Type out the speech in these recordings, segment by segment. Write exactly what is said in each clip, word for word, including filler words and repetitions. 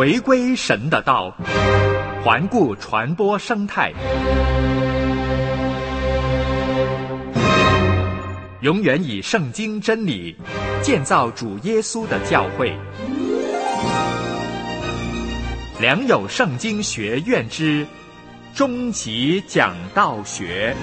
回归神的道，环顾传播生态，永远以圣经真理建造主耶稣的教会。良友圣经学院之终极讲道学。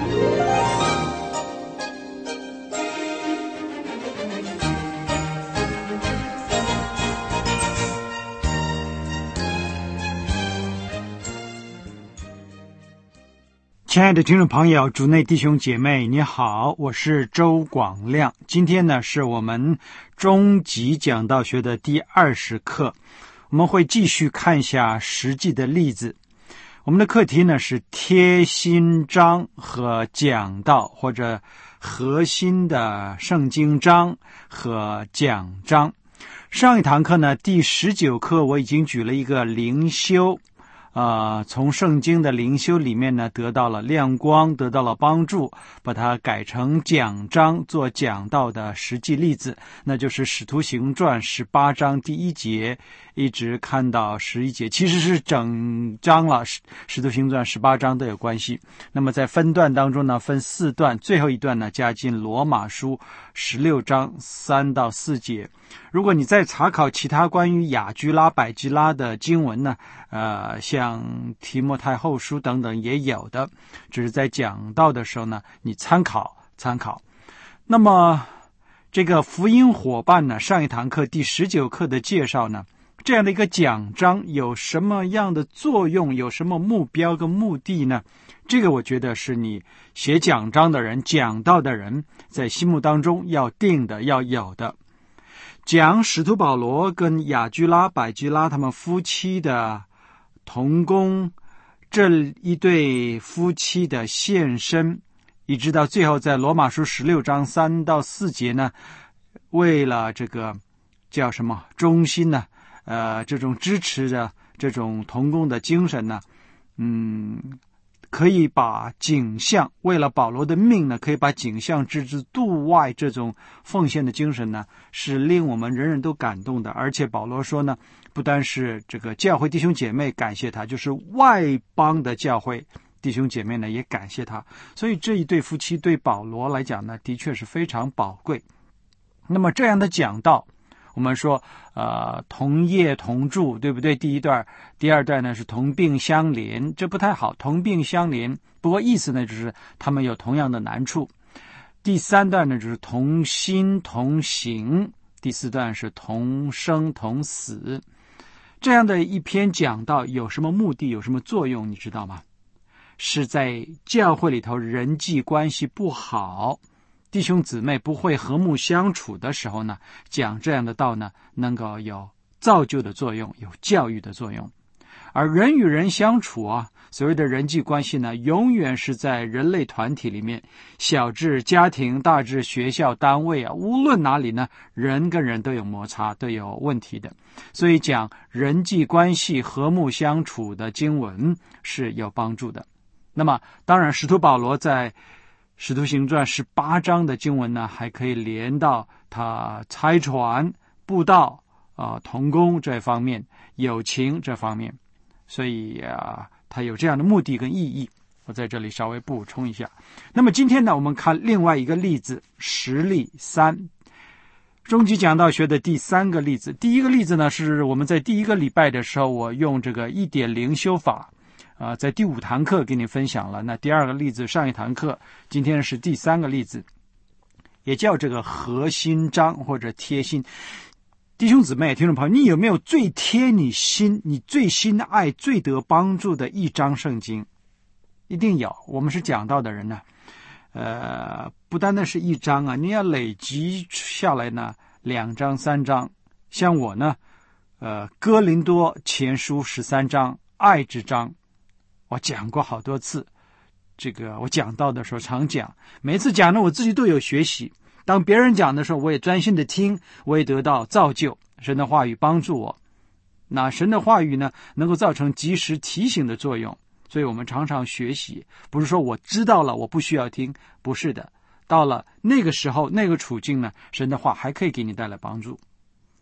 亲爱的听众朋友，主内弟兄姐妹，你好，我是周广亮。今天呢，是我们终极讲道学的第二十课，我们会继续看一下实际的例子。我们的课题呢是贴心章和讲道，或者核心的圣经章和讲章。上一堂课呢，第十九课我已经举了一个灵修。呃，从圣经的灵修里面呢，得到了亮光，得到了帮助，把它改成讲章做讲道的实际例子，那就是使徒行传十八章第一节一直看到十一节，其实是整章了，使徒行传十八章都有关系。那么在分段当中呢，分四段，最后一段呢加进罗马书十六章三到四节。如果你再查考其他关于雅居拉、百基拉的经文呢，呃，像提摩太后书等等也有的，只是在讲道的时候呢，你参考参考。那么这个福音伙伴呢，上一堂课第十九课的介绍呢，这样的一个讲章有什么样的作用，有什么目标跟目的呢？这个我觉得是你写讲章的人、讲道的人在心目当中要定的、要有的。讲使徒保罗跟雅居拉、百基拉他们夫妻的同工，这一对夫妻的献身，一直到最后在罗马书十六章三到四节呢，为了这个叫什么忠心呢？呃，这种支持的这种同工的精神呢，嗯，可以把景象，为了保罗的命呢，可以把景象置之度外，这种奉献的精神呢，是令我们人人都感动的。而且保罗说呢，不单是这个教会弟兄姐妹感谢他，就是外邦的教会弟兄姐妹呢也感谢他。所以这一对夫妻对保罗来讲呢，的确是非常宝贵。那么这样的讲道，我们说呃，同业同住，对不对？第一段，第二段呢是同病相怜，这不太好，同病相怜，不过意思呢就是他们有同样的难处。第三段呢就是同心同行，第四段是同生同死。这样的一篇讲道有什么目的，有什么作用，你知道吗？是在教会里头人际关系不好，弟兄姊妹不会和睦相处的时候呢，讲这样的道呢，能够有造就的作用，有教育的作用。而人与人相处啊，所谓的人际关系呢，永远是在人类团体里面，小至家庭，大至学校单位啊，无论哪里呢，人跟人都有摩擦，都有问题的。所以讲人际关系和睦相处的经文是有帮助的。那么当然使徒保罗在使徒行传十八章的经文呢，还可以连到他差传、布道、呃、同工这方面，友情这方面，所以啊，他有这样的目的跟意义。我在这里稍微补充一下。那么今天呢，我们看另外一个例子，实例三，终极讲道学的第三个例子。第一个例子呢，是我们在第一个礼拜的时候，我用这个一点灵修法。啊、呃，在第五堂课给你分享了。那第二个例子上一堂课，今天是第三个例子，也叫这个核心章或者贴心。弟兄姊妹、听众朋友，你有没有最贴你心、你最心爱、最得帮助的一章圣经？一定有。我们是讲道的人呢，呃，不单单是一章啊，你要累积下来呢，两章、三章。像我呢，呃，哥林多前书十三章，爱之章。我讲过好多次，这个我讲到的时候常讲，每次讲呢我自己都有学习，当别人讲的时候我也专心的听，我也得到造就，神的话语帮助我。那神的话语呢能够造成及时提醒的作用，所以我们常常学习，不是说我知道了我不需要听，不是的，到了那个时候那个处境呢，神的话还可以给你带来帮助。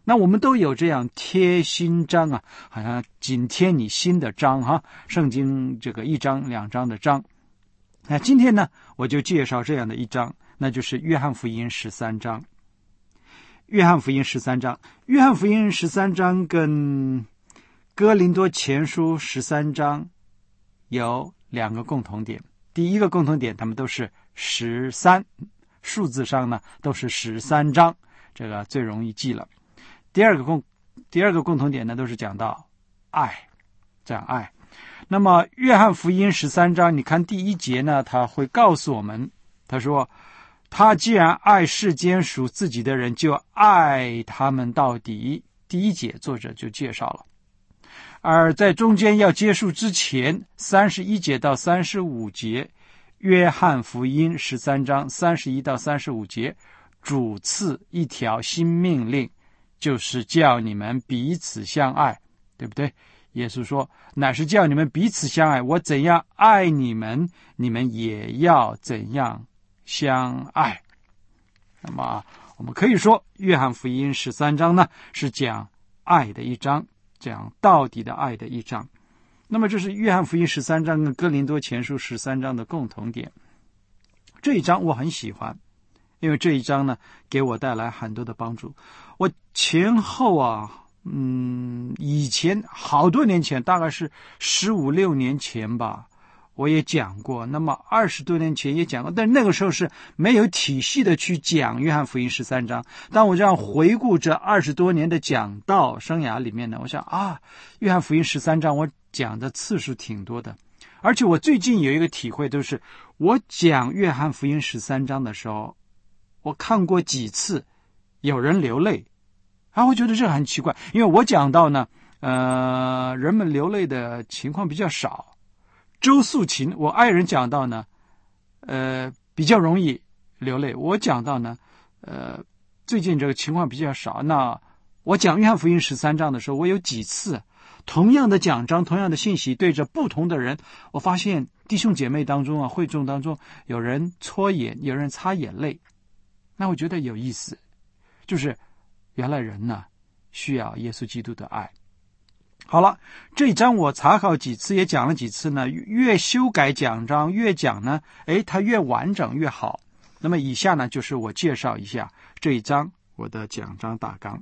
那我们都有这样贴心章啊，好像紧贴你心的章哈。圣经这个一章两章的章。那今天呢，我就介绍这样的一章，那就是约翰福音十三章。约翰福音十三章，约翰福音十三章跟哥林多前书十三章有两个共同点。第一个共同点，他们都是十三，数字上呢都是十三章，这个最容易记了。第二个共第二个共同点呢，都是讲到爱，讲爱。那么约翰福音十三章，你看第一节呢，他会告诉我们，他说他既然爱世间属自己的人，就爱他们到底。第一节作者就介绍了。而在中间要结束之前，三十一节到三十五节，约翰福音十三章三十一到三十五节，主赐一条新命令，就是叫你们彼此相爱，对不对？耶稣说，乃是叫你们彼此相爱，我怎样爱你们，你们也要怎样相爱。那么我们可以说，约翰福音十三章呢，是讲爱的一章，讲到底的爱的一章。那么这是约翰福音十三章跟哥林多前书十三章的共同点。这一章我很喜欢，因为这一章呢，给我带来很多的帮助。我前后啊，嗯，以前好多年前，大概是十五六年前吧，我也讲过。那么二十多年前也讲过，但那个时候是没有体系的去讲约翰福音十三章。当我这样回顾这二十多年的讲道生涯里面呢，我想啊，约翰福音十三章我讲的次数挺多的。而且我最近有一个体会，就是我讲约翰福音十三章的时候，我看过几次有人流泪啊，我觉得这很奇怪，因为我讲到呢，呃，人们流泪的情况比较少。周素琴，我爱人讲到呢，呃，比较容易流泪。我讲到呢，呃，最近这个情况比较少。那我讲约翰福音十三章的时候，我有几次同样的讲章，同样的信息，对着不同的人，我发现弟兄姐妹当中啊，会众当中有人搓眼，有人擦眼泪。那我觉得有意思，就是原来人呢需要耶稣基督的爱。好了，这一章我查考几次，也讲了几次呢，越修改讲章越讲呢，诶，它越完整越好。那么以下呢，就是我介绍一下这一章我的讲章大纲。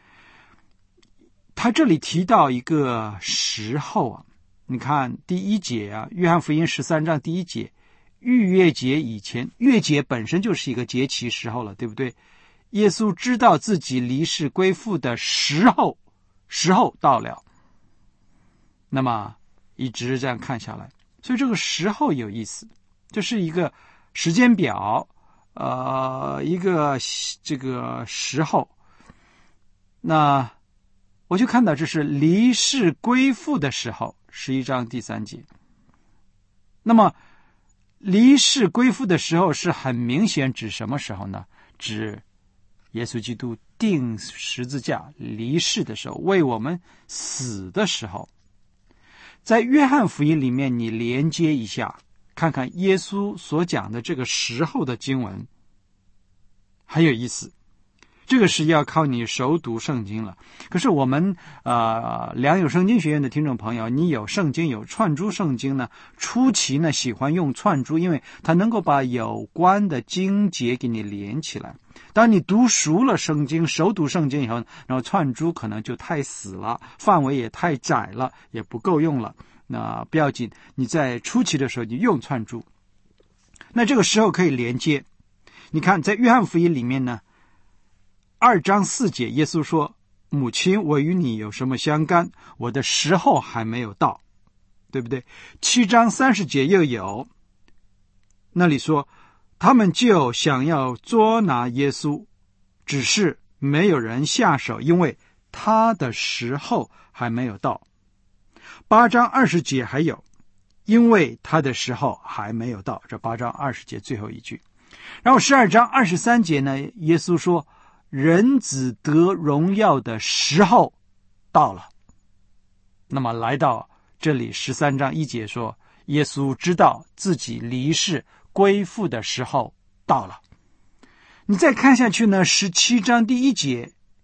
他这里提到一个时候啊，你看第一节啊，约翰福音十三章第一节，逾越节以前，逾越节本身就是一个节期时候了，对不对？耶稣知道自己离世归父的时候，时候到了。那么一直这样看下来，所以这个时候有意思，这是一个时间表，呃，一个这个时候。那我就看到这是离世归父的时候，十一章第三节。那么离世归父的时候是很明显指什么时候呢？指耶稣基督钉十字架离世的时候，为我们死的时候。在约翰福音里面，你连接一下，看看耶稣所讲的这个时候的经文，很有意思。这个是要靠你熟读圣经了。可是我们呃良友圣经学院的听众朋友，你有圣经有串珠圣经呢，初期呢喜欢用串珠，因为它能够把有关的经节给你连起来。当你读熟了圣经，熟读圣经以后，然后串珠可能就太死了，范围也太窄了，也不够用了。那不要紧，你在初期的时候你用串珠，那这个时候可以连接。你看在约翰福音里面呢，二章四节，耶稣说，母亲，我与你有什么相干？我的时候还没有到，对不对？七章三十节又有，那里说他们就想要捉拿耶稣，只是没有人下手，因为他的时候还没有到。八章二十节还有，因为他的时候还没有到，这八章二十节最后一句。然后十二章二十三节呢，耶稣说人子得荣耀的时候到了。那么来到这里十三章一节说，耶稣知道自己离世归父的时候到了。你再看下去呢，十七章第一节，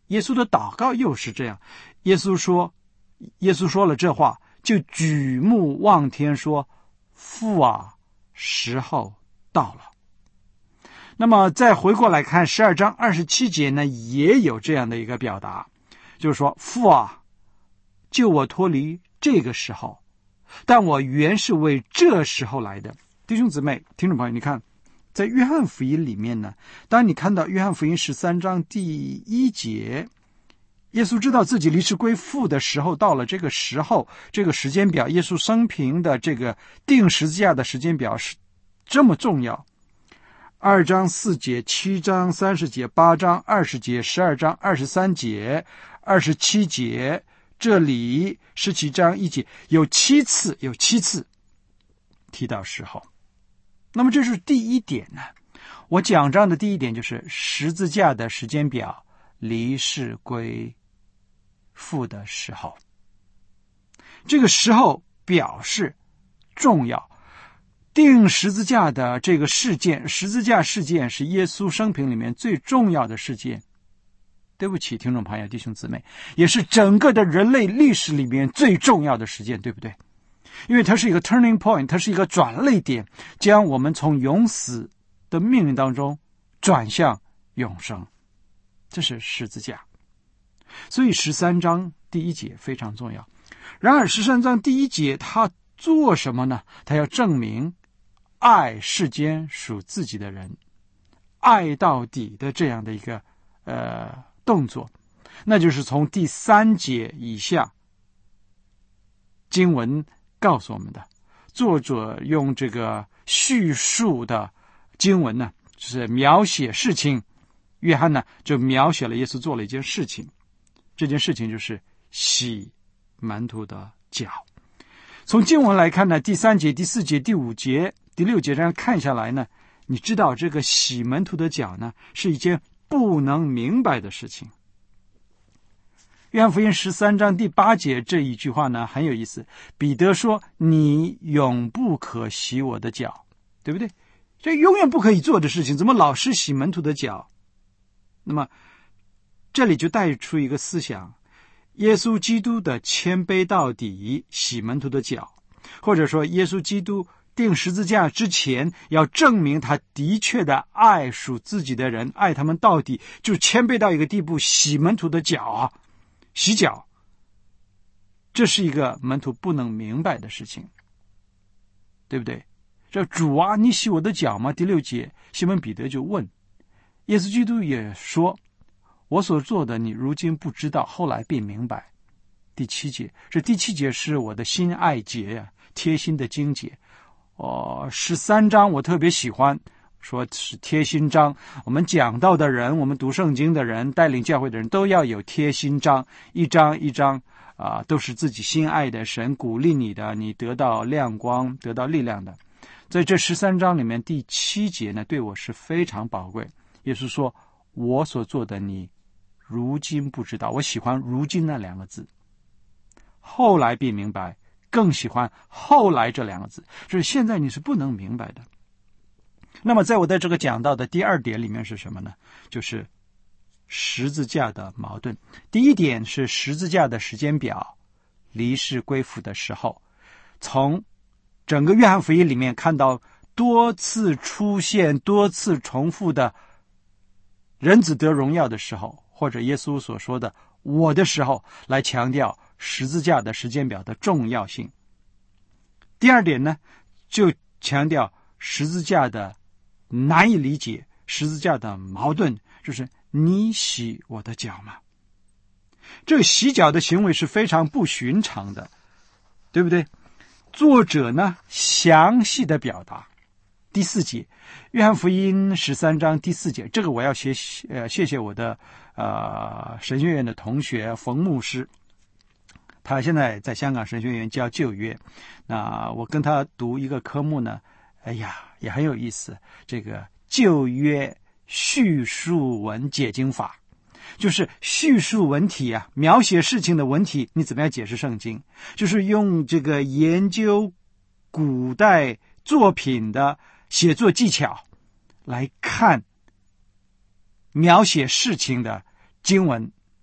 耶稣的祷告又是这样，耶稣说，耶稣说了这话，就举目望天说，父啊，时候到了。那么再回过来看十二章二十七节呢，也有这样的一个表达，就是说，父啊，救我脱离这个时候，但我原是为这时候来的。弟兄姊妹，听众朋友，你看在约翰福音里面呢，当你看到约翰福音十三章第一节，耶稣知道自己离世归父的时候到了，这个时候，这个时间表，耶稣生平的这个定十字架的时间表是这么重要。二章四节，七章三十节，八章二十节，十二章二十三节，二十七节，这里十七章一节，有七次，有七次提到时候。那么这是第一点呢，我讲章的第一点就是十字架的时间表，离世归父的时候。这个时候表示重要，定十字架的这个事件，十字架事件是耶稣生平里面最重要的事件。对不起，听众朋友弟兄姊妹，也是整个的人类历史里面最重要的事件，对不对？因为它是一个 turning point， 它是一个转捩点，将我们从永死的命运当中转向永生，这是十字架。所以十三章第一节非常重要。然而十三章第一节他做什么呢？他要证明爱世间属自己的人，爱到底的这样的一个呃动作，那就是从第三节以下经文告诉我们的。作者用这个叙述的经文呢，就是描写事情，约翰呢就描写了耶稣做了一件事情，这件事情就是洗门徒的脚。从经文来看呢，第三节、第四节、第五节、第六节这样看下来呢，你知道这个洗门徒的脚呢是一件不能明白的事情。约翰福音十三章第八节这一句话呢很有意思，彼得说，你永不可洗我的脚，对不对？这永远不可以做的事情，怎么老是洗门徒的脚？那么这里就带出一个思想，耶稣基督的谦卑到底，洗门徒的脚，或者说耶稣基督钉十字架之前要证明他的确的爱属自己的人，爱他们到底，就谦卑到一个地步，洗门徒的脚啊，洗脚，这是一个门徒不能明白的事情，对不对？这主啊，你洗我的脚吗？第六节，西门彼得就问，耶稣基督也说，我所做的你如今不知道，后来便明白。第七节，这第七节是我的心爱节呀、啊，贴心的经节。哦，十三章我特别喜欢，说是贴心章。我们讲道的人，我们读圣经的人，带领教会的人都要有贴心章，一章一章啊、呃，都是自己心爱的，神鼓励你的，你得到亮光，得到力量的。在这十三章里面，第七节呢，对我是非常宝贵。耶稣说，我所做的你如今不知道，我喜欢如今那两个字，后来必明白，更喜欢后来这两个字，就是现在你是不能明白的。那么在我在这个讲到的第二点里面是什么呢？就是十字架的矛盾。第一点是十字架的时间表，离世归父的时候，从整个约翰福音里面看到多次出现、多次重复的人子得荣耀的时候，或者耶稣所说的我的时候，来强调十字架的时间表的重要性。第二点呢，就强调十字架的难以理解，十字架的矛盾，就是你洗我的脚吗？这个洗脚的行为是非常不寻常的，对不对？作者呢详细的表达。第四节，约翰福音十三章第四节，这个我要谢呃谢谢我的呃神学院的同学冯牧师，他现在在香港神学院教旧约，那我跟他读一个科目呢，哎呀也很有意思，这个旧约叙述文解经法，就是叙述文体啊，描写事情的文体，你怎么样解释圣经？就是用这个研究古代作品的写作技巧来看描写事情的经文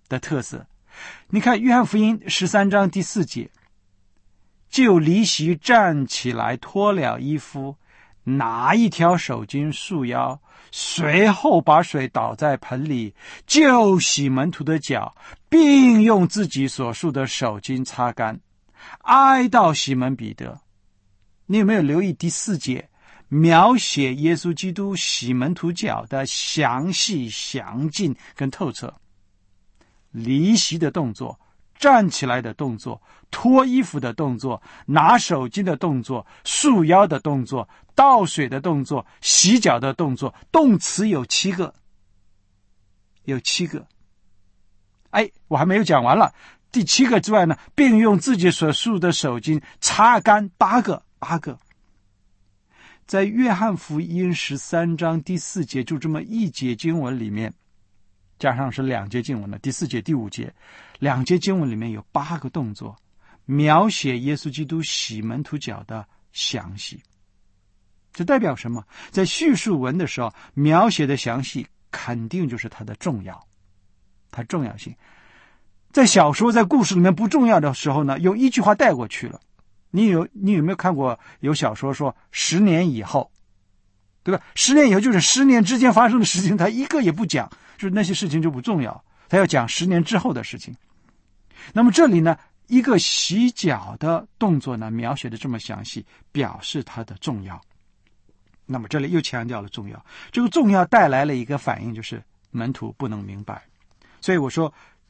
的特色。你看约翰福音十三章第四节，就离席站起来，脱了衣服，拿一条手巾束腰，随后把水倒在盆里，就洗门徒的脚，并用自己所束的手巾擦干，哀悼西门彼得。你有没有留意第四节描写耶稣基督洗门徒脚的详细、详尽跟透彻？离席的动作，站起来的动作，脱衣服的动作，拿手巾的动作，束腰的动作，倒水的动作，洗脚的动作，动词有七个，有七个。哎，我还没有讲完了。第七个之外呢，并用自己所束的手巾擦干，八个，八个。在约翰福音十三章第四节，就这么一节经文里面，加上是两节经文的第四节、第五节，两节经文里面有八个动作，描写耶稣基督洗门徒脚的详细。这代表什么？在叙述文的时候，描写的详细，肯定就是它的重要，它重要性。在小说、在故事里面不重要的时候呢，用一句话带过去了。你有你有没有看过有小说说十年以后，对吧？十年以后就是十年之间发生的事情，他一个也不讲，就是那些事情就不重要，他要讲十年之后的事情。那么这里呢，一个洗脚的动作呢，描写的这么详细，表示它的重要。那么这里又强调了重要，这个重要带来了一个反应，就是门徒不能明白。所以我说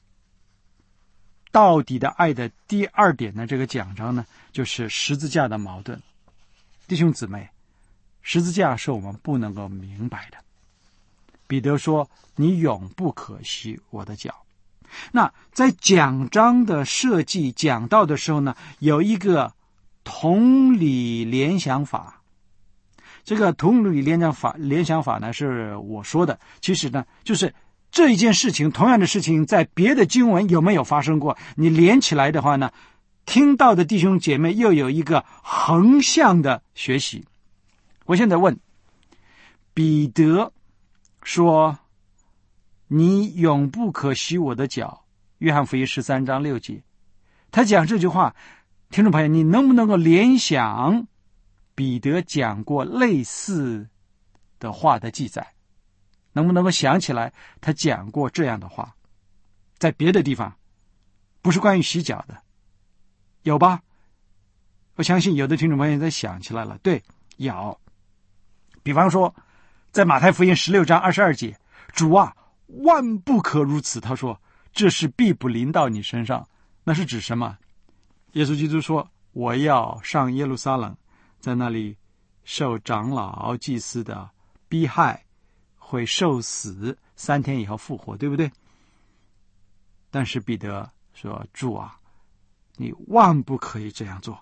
到底的爱的第二点呢，这个讲章呢，就是十字架的矛盾。弟兄姊妹，十字架是我们不能够明白的。彼得说，你永不可洗我的脚。那在讲章的设计讲到的时候呢，有一个同理联想法。这个同理联想法联想法呢，是我说的，其实呢就是这一件事情，同样的事情在别的经文有没有发生过，你连起来的话呢，听到的弟兄姐妹又有一个横向的学习。我现在问，彼得说你永不可洗我的脚，约翰福音十三章六节，他讲这句话，听众朋友，你能不能够联想彼得讲过类似的话的记载？能不能够想起来他讲过这样的话？在别的地方，不是关于洗脚的，有吧？我相信有的听众朋友在想起来了，对，有。比方说在马太福音十六章二十二节，主啊，万不可如此，他说这事必不临到你身上。那是指什么？耶稣基督说，我要上耶路撒冷，在那里受长老祭司的逼害，会受死，三天以后复活，对不对？但是彼得说，主啊，你万不可以这样做。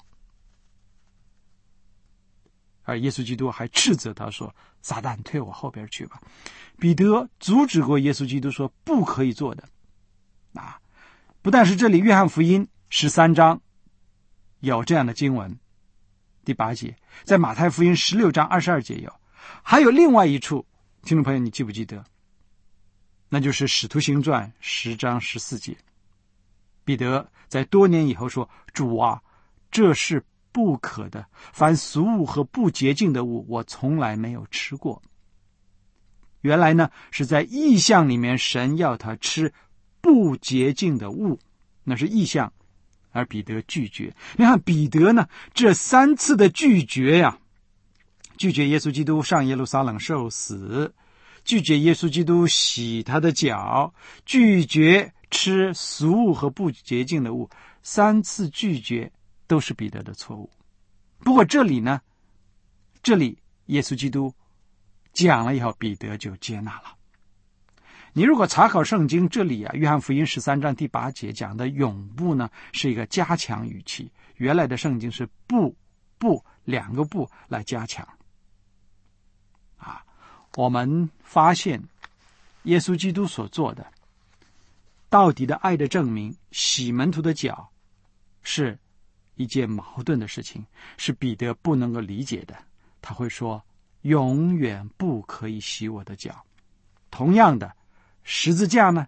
而耶稣基督还斥责他说，撒旦，退我后边去吧。彼得阻止过耶稣基督说不可以做的。啊，不但是这里约翰福音十三章有这样的经文，第八节，在马太福音十六章二十二节有，还有另外一处，听众朋友你记不记得？那就是使徒行传十章十四节，彼得在多年以后说，主啊，这是不可的，凡俗物和不洁净的物，我从来没有吃过。原来呢，是在异象里面，神要他吃不洁净的物，那是异象，而彼得拒绝。你看彼得呢，这三次的拒绝呀、啊，拒绝耶稣基督上耶路撒冷受死，拒绝耶稣基督洗他的脚，拒绝吃俗物和不洁净的物，三次拒绝都是彼得的错误。不过这里呢，这里耶稣基督讲了以后，彼得就接纳了。你如果查考圣经，这里啊，约翰福音十三章第八节讲的永不呢，是一个加强语气，原来的圣经是不不两个不来加强。啊，我们发现耶稣基督所做的到底的爱的证明，洗门徒的脚，是一件矛盾的事情，是彼得不能够理解的。他会说，永远不可以洗我的脚。同样的，十字架呢，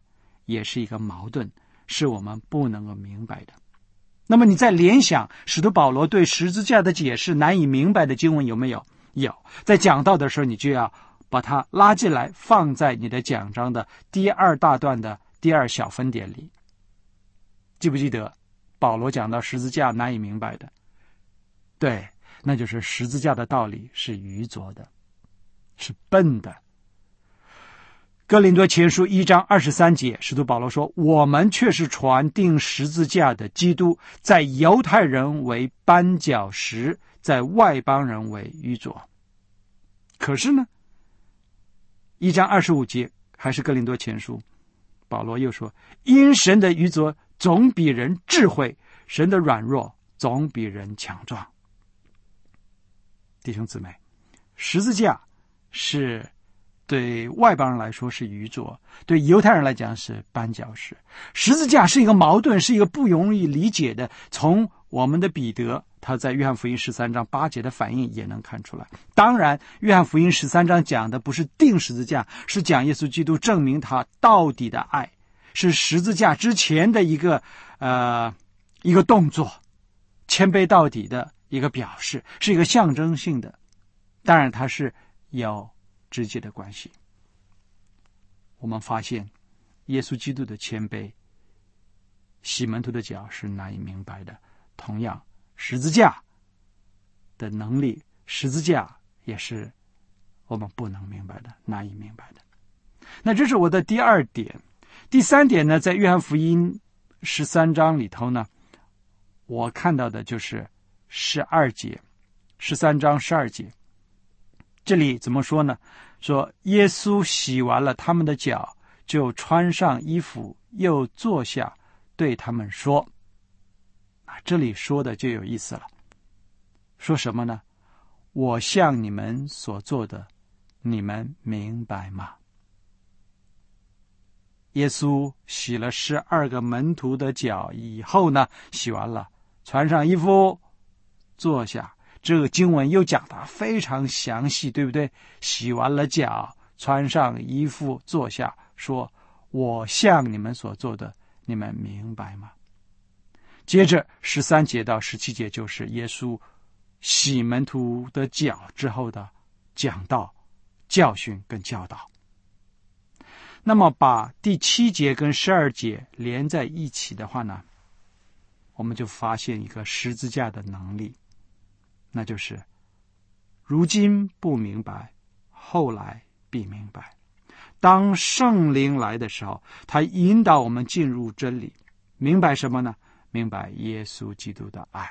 也是一个矛盾，是我们不能够明白的。那么你在联想使徒保罗对十字架的解释难以明白的经文有没有？有。在讲道的时候，你就要把它拉进来，放在你的讲章的第二大段的第二小分点里。记不记得保罗讲到十字架难以明白的？对，那就是十字架的道理是愚拙的，是笨的。哥林多前书一章二十三节，使徒保罗说，我们却是传钉十字架的基督，在犹太人为绊脚石，在外邦人为愚拙。可是呢，一章二十五节，还是哥林多前书，保罗又说，因神的愚拙总比人智慧，神的软弱总比人强壮。弟兄姊妹，十字架是对外邦人来说是愚拙，对犹太人来讲是绊脚石。十字架是一个矛盾，是一个不容易理解的。从我们的彼得他在约翰福音十三章八节的反应也能看出来。当然约翰福音十三章讲的不是钉十字架，是讲耶稣基督证明他到底的爱，是十字架之前的一个呃一个动作，谦卑到底的一个表示，是一个象征性的。当然它是有直接的关系。我们发现耶稣基督的谦卑，洗门徒的脚是难以明白的。同样十字架的能力，十字架也是我们不能明白的，难以明白的。那这是我的第二点。第三点呢，在约翰福音十三章里头呢，我看到的就是十二节，十三章十二节。这里怎么说呢？说耶稣洗完了他们的脚，就穿上衣服，又坐下，对他们说，啊，这里说的就有意思了。说什么呢？我向你们所做的，你们明白吗？耶稣洗了十二个门徒的脚以后呢，洗完了，穿上衣服，坐下。这个经文又讲得非常详细，对不对？洗完了脚，穿上衣服，坐下，说，我向你们所做的，你们明白吗？接着十三节到十七节就是耶稣洗门徒的脚之后的讲道、教训跟教导。那么把第七节跟十二节连在一起的话呢，我们就发现一个十字架的能力，那就是如今不明白，后来必明白。当圣灵来的时候，他引导我们进入真理。明白什么呢？明白耶稣基督的爱。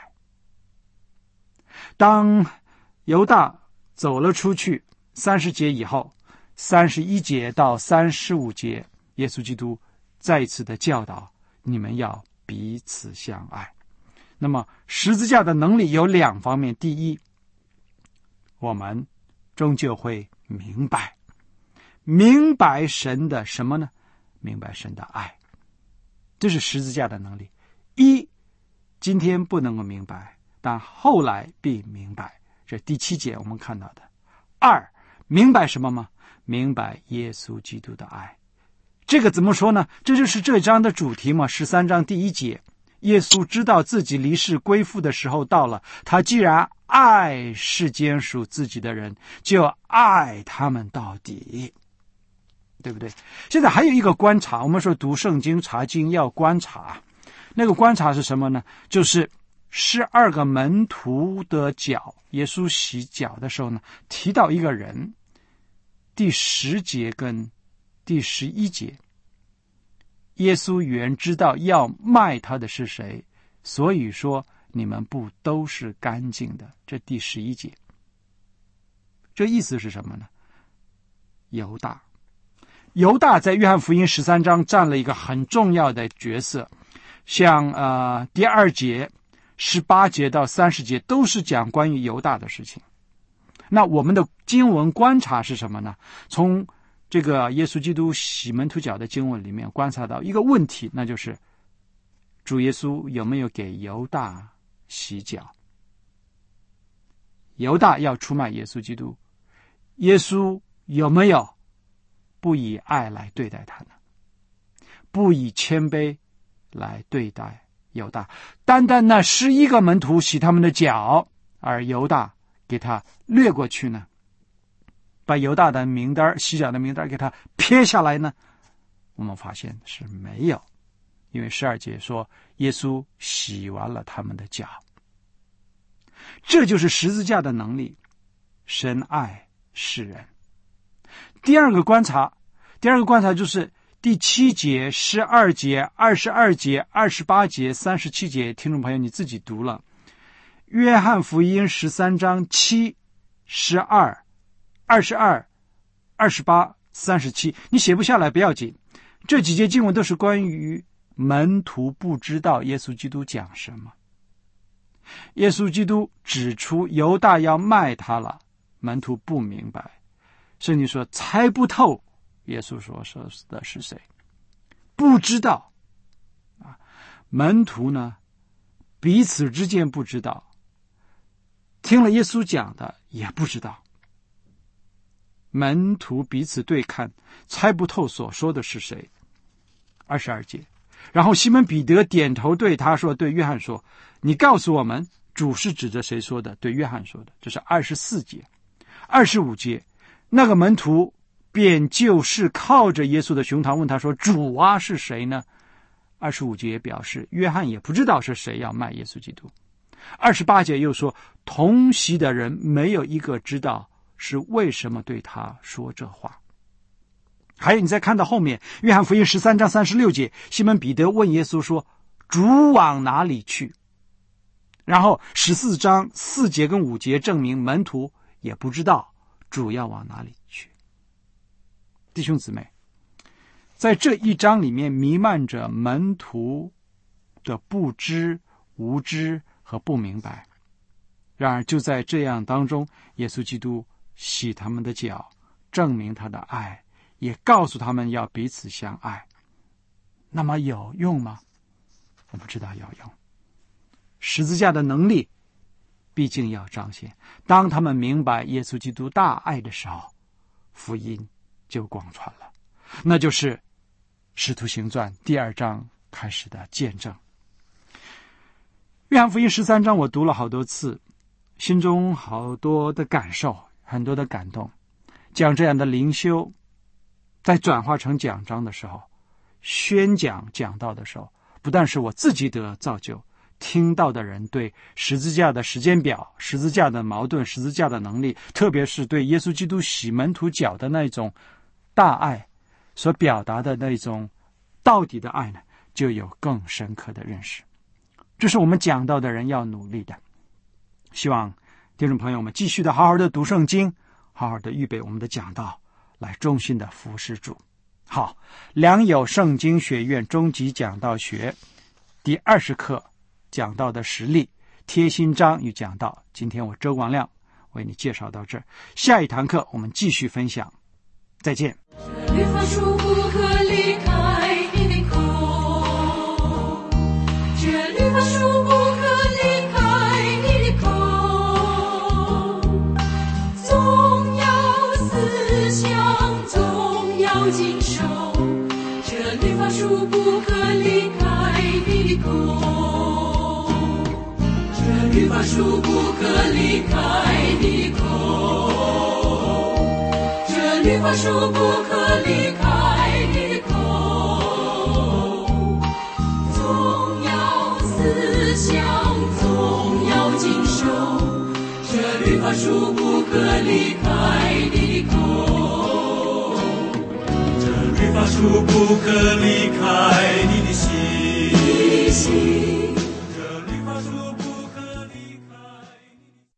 当犹大走了出去，三十节以后，三十一节到三十五节，耶稣基督再一次的教导你们要彼此相爱。那么十字架的能力有两方面。第一，我们终究会明白明白神的什么呢？明白神的爱。这是十字架的能力。一，今天不能够明白，但后来必明白，这第七节我们看到的。二，明白什么吗？明白耶稣基督的爱。这个怎么说呢？这就是这章的主题嘛。十三章第一节，耶稣知道自己离世归父的时候到了，他既然爱世间属自己的人，就爱他们到底，对不对？现在还有一个观察，我们说读圣经查经要观察，那个观察是什么呢？就是十二个门徒的脚，耶稣洗脚的时候呢，提到一个人，第十节跟第十一节，耶稣原知道要卖他的是谁，所以说你们不都是干净的。这第十一节，这意思是什么呢？犹大，犹大在约翰福音十三章占了一个很重要的角色。像呃第二节、十八节到三十节都是讲关于犹大的事情。那我们的经文观察是什么呢？从这个耶稣基督洗门徒脚的经文里面观察到一个问题，那就是主耶稣有没有给犹大洗脚？犹大要出卖耶稣基督，耶稣有没有不以爱来对待他呢？ 不以谦卑来对待犹大，单单那十一个门徒洗他们的脚，而犹大给他掠过去呢？把犹大的名单洗脚的名单给他撇下来呢？我们发现是没有，因为十二节说耶稣洗完了他们的脚。这就是十字架的能力，神爱世人。第二个观察，第二个观察就是第七节、十二节、二十二节、二十八节、三十七节，听众朋友你自己读了。约翰福音十三章七、十二、二十二、二十八、三十七，你写不下来不要紧，这几节经文都是关于门徒不知道耶稣基督讲什么。耶稣基督指出犹大要卖他了，门徒不明白，圣经说猜不透耶稣所说的是谁，不知道啊。门徒呢彼此之间不知道，听了耶稣讲的也不知道，门徒彼此对看，猜不透所说的是谁。二十二节，然后西门彼得点头对他说，对约翰说，你告诉我们主是指着谁说的？对约翰说的。这是二十四节。二十五节，那个门徒便就是靠着耶稣的胸膛问他说，主啊是谁呢？二十五节表示约翰也不知道是谁要卖耶稣基督。二十八节又说，同席的人没有一个知道是为什么对他说这话。还有你再看到后面，约翰福音十三章三十六节，西门彼得问耶稣说，主往哪里去？然后十四章四节跟五节证明门徒也不知道主要往哪里去。弟兄姊妹，在这一章里面弥漫着门徒的不知、无知和不明白。然而就在这样当中，耶稣基督洗他们的脚，证明他的爱，也告诉他们要彼此相爱。那么有用吗？我们知道要用。十字架的能力毕竟要彰显，当他们明白耶稣基督大爱的时候，福音就广传了。那就是使徒行传第二章开始的见证。约翰福音十三章我读了好多次，心中好多的感受，很多的感动。将这样的灵修在转化成讲章的时候，宣讲讲道的时候，不但是我自己得造就，听到的人对十字架的时间表、十字架的矛盾、十字架的能力，特别是对耶稣基督洗门徒脚的那种大爱所表达的那种到底的爱呢，就有更深刻的认识。这是我们讲道的人要努力的。希望听众朋友们继续的好好的读圣经，好好的预备我们的讲道，来忠心的服侍主。好，良友圣经学院终极讲道学第二十课，讲道的实例，贴心章与讲道。今天我周广亮为你介绍到这儿，下一堂课我们继续分享，再见。 律法书不可离开你的口，这律法书不可离开你的口，总要思想，总要谨守，这律法书不可离开你的口，这律法书不可离开你的口，这律法书不可离开你的口，总要思想，总要谨守，这律法书不可离开你的口， 这律法书不可离开你